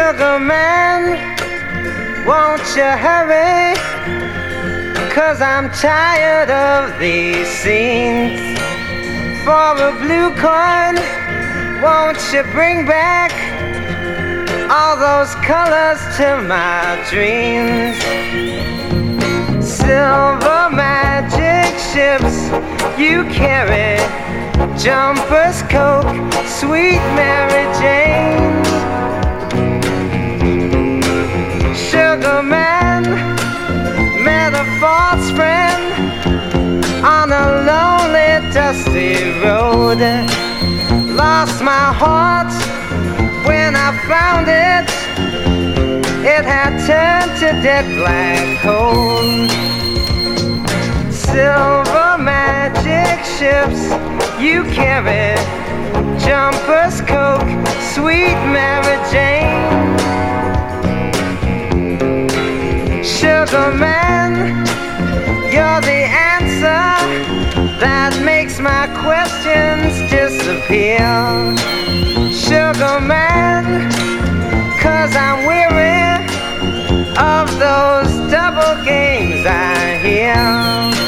Sugar man, won't you hurry? 'Cause I'm tired of these scenes. For a blue coin, won't you bring back all those colors to my dreams? Silver magic ships you carry, jumpers, Coke, sweet Mary Jane. Sugar man met a false friend on a lonely, dusty road. Lost my heart when I found it. It had turned to dead black coal. Silver magic ships you carry, jumpers, Coke, sweet Mary Jane. Sugar man, you're the answer that makes my questions disappear. Sugar man, 'cause I'm weary of those double games I hear.